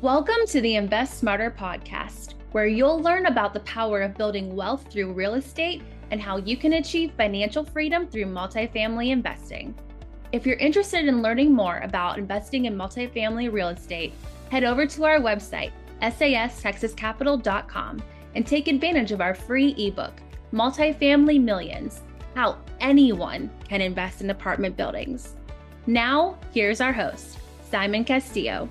Welcome to the Invest Smarter podcast, where you'll learn about the power of building wealth through real estate and how you can achieve financial freedom through multifamily investing. If you're interested in learning more about investing in multifamily real estate, head over to our website, sastexascapital.com, and take advantage of our free ebook, Multifamily Millions: How Anyone Can Invest in Apartment Buildings. Now, here's our host, Simon Castillo.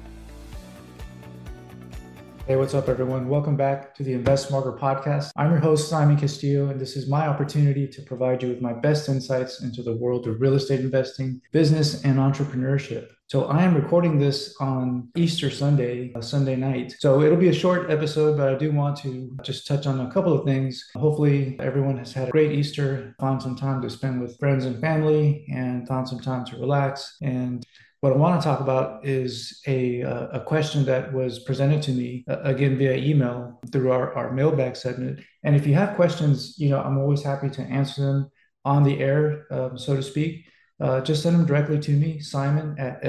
Hey, what's up, everyone? Welcome back to the Invest Smarter podcast. I'm your host, Simon Castillo, and this is my opportunity to provide you with my best insights into the world of real estate investing, business, and entrepreneurship. So I am recording this on Easter Sunday, Sunday night. So it'll be a short episode, but I do want to just touch on a couple of things. Hopefully everyone has had a great Easter, found some time to spend with friends and family, and found some time to relax. And what I want to talk about is a question that was presented to me, again, via email through our mailbag segment. And if you have questions, I'm always happy to answer them on the air, so to speak. Just send them directly to me, Simon at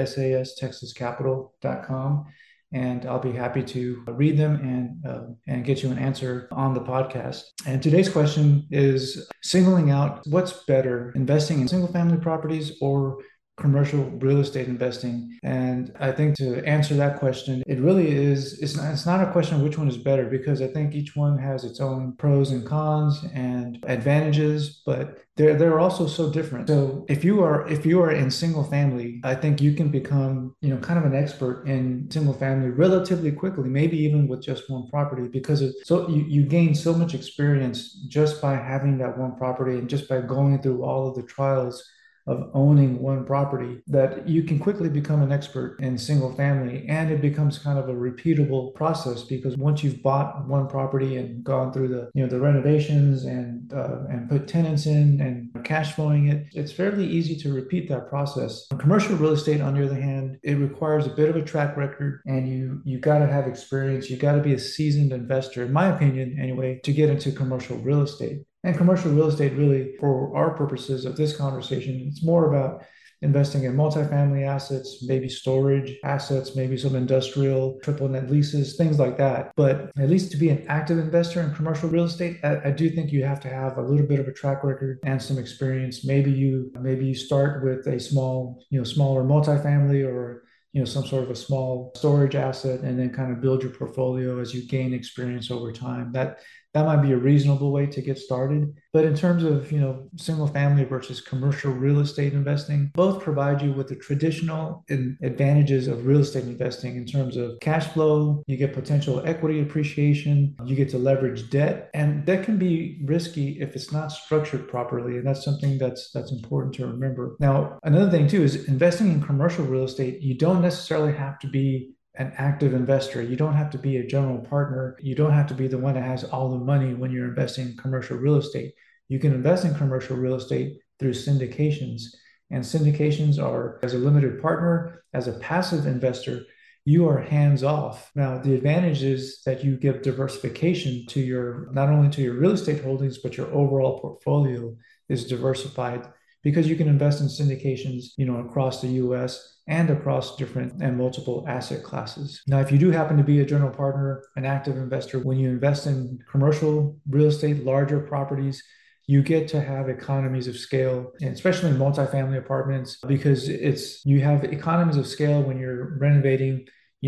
sastexascapital.com. And I'll be happy to read them and get you an answer on the podcast. And today's question is singling out what's better, investing in single family properties or commercial real estate investing. And I think to answer that question, it really is, it's not a question of which one is better, because I think each one has its own pros and cons and advantages, but they're also so different. So if you are in single family, I think you can become, kind of an expert in single family relatively quickly, maybe even with just one property, because you gain so much experience just by having that one property and just by going through all of the trials of owning one property, that you can quickly become an expert in single family. And it becomes kind of a repeatable process, because once you've bought one property and gone through the renovations and put tenants in and cash flowing it, it's fairly easy to repeat that process. Commercial real estate, on the other hand, it requires a bit of a track record, and you got to have experience. You got to be a seasoned investor, in my opinion anyway, to get into commercial real estate. And commercial real estate, really, for our purposes of this conversation, it's more about investing in multifamily assets, maybe storage assets, maybe some industrial triple net leases, things like that. But at least to be an active investor in commercial real estate, I do think you have to have a little bit of a track record and some experience. Maybe you start with a smaller multifamily, or some sort of a small storage asset, and then kind of build your portfolio as you gain experience over time. That might be a reasonable way to get started. But in terms of, single family versus commercial real estate investing, both provide you with the traditional advantages of real estate investing in terms of cash flow. You get potential equity appreciation. You get to leverage debt, and that can be risky if it's not structured properly. And that's something that's important to remember. Now, another thing too is investing in commercial real estate. You don't necessarily have to be an active investor. You don't have to be a general partner. You don't have to be the one that has all the money when you're investing in commercial real estate. You can invest in commercial real estate through syndications. And syndications are, as a limited partner, as a passive investor, you are hands off. Now, the advantage is that you give diversification to not only to your real estate holdings, but your overall portfolio is diversified, because you can invest in syndications, across the US and across different and multiple asset classes. Now, if you do happen to be a general partner, an active investor, when you invest in commercial real estate, larger properties, you get to have economies of scale, and especially in multifamily apartments, because you have economies of scale when you're renovating,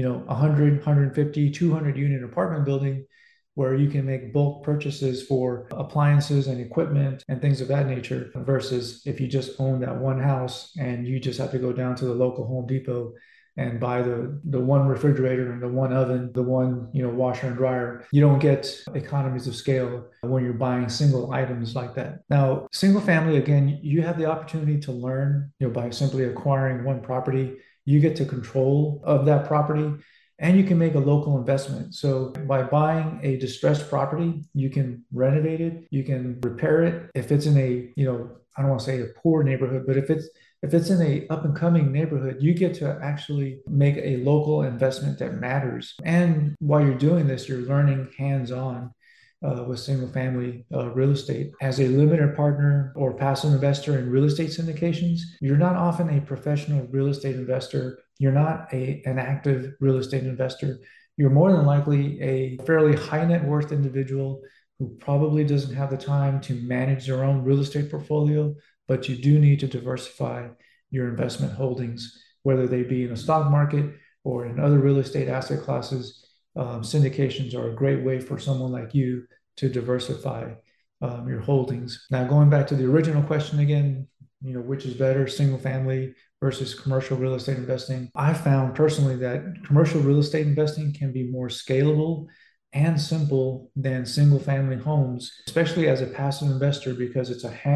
100, 150, 200 unit apartment building, where you can make bulk purchases for appliances and equipment and things of that nature, versus if you just own that one house and you just have to go down to the local Home Depot and buy the one refrigerator and the one oven, the one, washer and dryer. You don't get economies of scale when you're buying single items like that. Now, single family, again, you have the opportunity to learn, by simply acquiring one property. You get to control of that property, and you can make a local investment. So by buying a distressed property, you can renovate it, you can repair it. If it's in a, I don't want to say a poor neighborhood, but if it's in a up and coming neighborhood, you get to actually make a local investment that matters. And while you're doing this, you're learning hands-on with single family real estate. As a limited partner or passive investor in real estate syndications, you're not often a professional real estate investor. You're not an active real estate investor. you're more than likely a fairly high net worth individual who probably doesn't have the time to manage their own real estate portfolio, but you do need to diversify your investment holdings, whether they be in a stock market or in other real estate asset classes. Syndications are a great way for someone like you to diversify your holdings. Now, going back to the original question again, which is better, single family versus commercial real estate investing? I found personally that commercial real estate investing can be more scalable and simple than single family homes, especially as a passive investor, because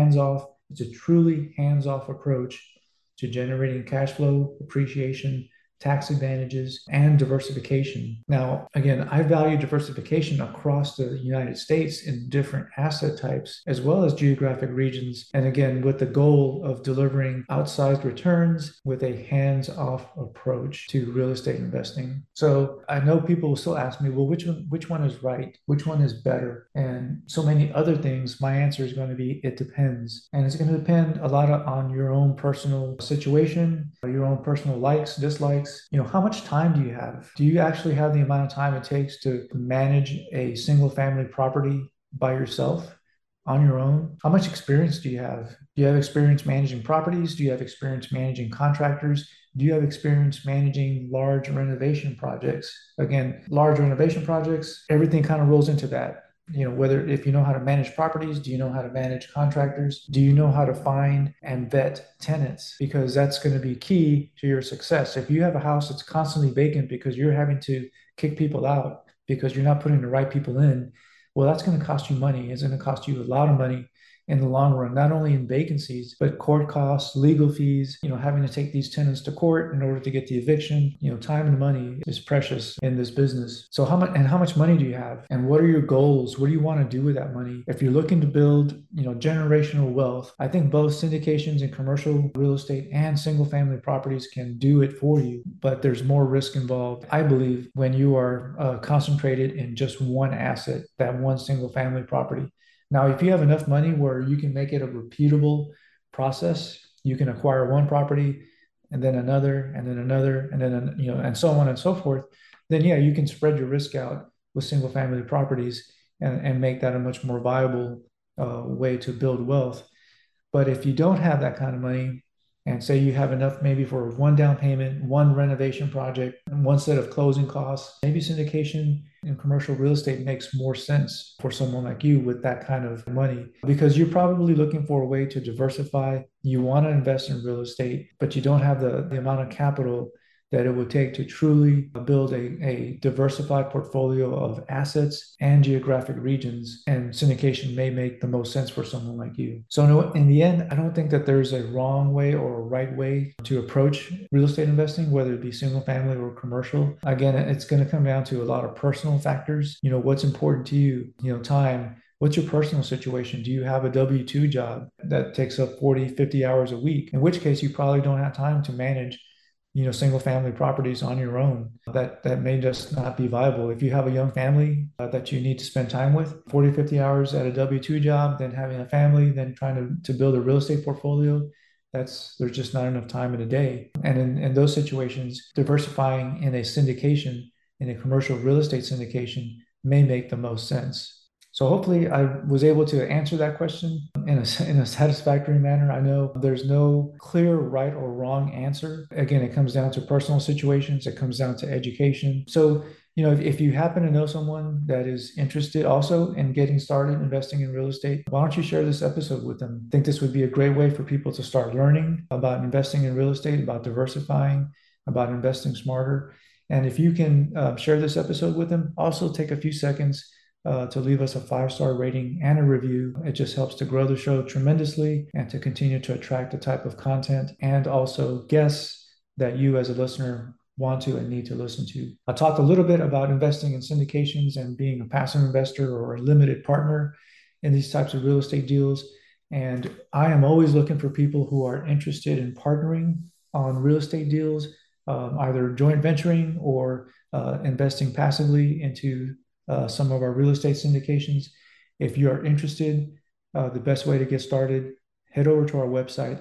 it's a truly hands-off approach to generating cash flow, appreciation, tax advantages, and diversification. Now, again, I value diversification across the United States in different asset types, as well as geographic regions. And again, with the goal of delivering outsized returns with a hands-off approach to real estate investing. So I know people will still ask me, well, which one is right? Which one is better? And so many other things. My answer is going to be, it depends. And it's going to depend a lot on your own personal situation, your own personal likes, dislikes. How much time do you have? Do you actually have the amount of time it takes to manage a single family property by yourself on your own? How much experience do you have? Do you have experience managing properties? Do you have experience managing contractors? Do you have experience managing large renovation projects? Again, large renovation projects, everything kind of rolls into that. Whether if you know how to manage properties, do you know how to manage contractors? Do you know how to find and vet tenants? Because that's going to be key to your success. If you have a house that's constantly vacant because you're having to kick people out because you're not putting the right people in, well, that's going to cost you money. It's going to cost you a lot of money in the long run, not only in vacancies, but court costs, legal fees, having to take these tenants to court in order to get the eviction. Time and money is precious in this business. So how much money do you have? And what are your goals? What do you want to do with that money? If you're looking to build, generational wealth, I think both syndications and commercial real estate and single family properties can do it for you, but there's more risk involved, I believe, when you are concentrated in just one asset, that one single family property. Now, if you have enough money where you can make it a repeatable process, you can acquire one property and then another, and then another, and then, and so on and so forth, then yeah, you can spread your risk out with single family properties and make that a much more viable way to build wealth. But if you don't have that kind of money, and say you have enough maybe for one down payment, one renovation project, and one set of closing costs, maybe syndication in commercial real estate makes more sense for someone like you with that kind of money, because you're probably looking for a way to diversify. You want to invest in real estate, but you don't have the amount of capital that it would take to truly build a diversified portfolio of assets and geographic regions. And syndication may make the most sense for someone like you. So no, in the end, I don't think that there's a wrong way or a right way to approach real estate investing, whether it be single family or commercial. Again, it's going to come down to a lot of personal factors. What's important to you, time. What's your personal situation? Do you have a W-2 job that takes up 40, 50 hours a week? In which case, you probably don't have time to manage single family properties on your own. That may just not be viable. If you have a young family that you need to spend time with, 40, 50 hours at a W-2 job, then having a family, then trying to build a real estate portfolio, there's just not enough time in a day. And in those situations, diversifying in a syndication, in a commercial real estate syndication, may make the most sense. So hopefully I was able to answer that question in a satisfactory manner. I know there's no clear right or wrong answer. Again, it comes down to personal situations. It comes down to education. So, if you happen to know someone that is interested also in getting started investing in real estate, why don't you share this episode with them? I think this would be a great way for people to start learning about investing in real estate, about diversifying, about investing smarter. And if you can share this episode with them, also take a few seconds to leave us a 5-star rating and a review. It just helps to grow the show tremendously and to continue to attract the type of content and also guests that you as a listener want to and need to listen to. I talked a little bit about investing in syndications and being a passive investor or a limited partner in these types of real estate deals. And I am always looking for people who are interested in partnering on real estate deals, either joint venturing or investing passively into some of our real estate syndications. If you are interested, the best way to get started, head over to our website,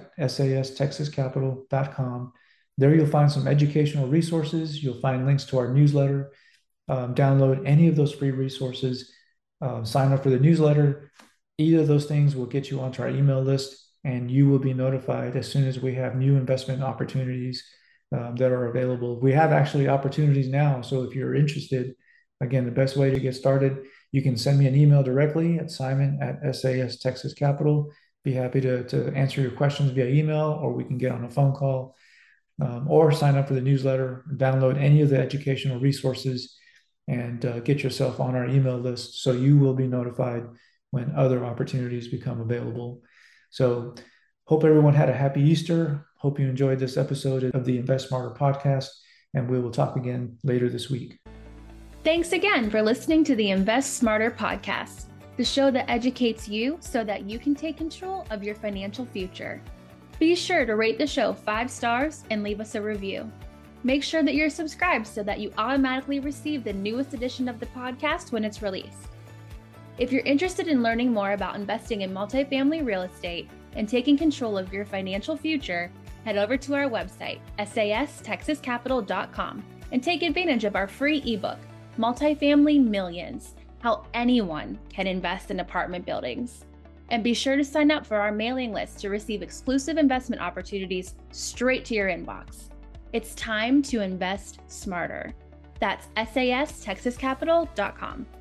sastexascapital.com. There you'll find some educational resources. You'll find links to our newsletter. download any of those free resources, sign up for the newsletter. Either of those things will get you onto our email list, and you will be notified as soon as we have new investment opportunities that are available. We have actually opportunities now. So if you're interested, again, the best way to get started, you can send me an email directly at Simon@SAS Texas Capital. Be happy to answer your questions via email, or we can get on a phone call, or sign up for the newsletter, download any of the educational resources, and get yourself on our email list so you will be notified when other opportunities become available. So hope everyone had a happy Easter. Hope you enjoyed this episode of the Invest Smarter podcast, and we will talk again later this week. Thanks again for listening to the Invest Smarter podcast, the show that educates you so that you can take control of your financial future. Be sure to rate the show 5 stars and leave us a review. Make sure that you're subscribed so that you automatically receive the newest edition of the podcast when it's released. If you're interested in learning more about investing in multifamily real estate and taking control of your financial future, head over to our website, sastexascapital.com, and take advantage of our free ebook, Multifamily Millions, How Anyone Can Invest in Apartment Buildings. And be sure to sign up for our mailing list to receive exclusive investment opportunities straight to your inbox. It's time to invest smarter. That's sastexascapital.com.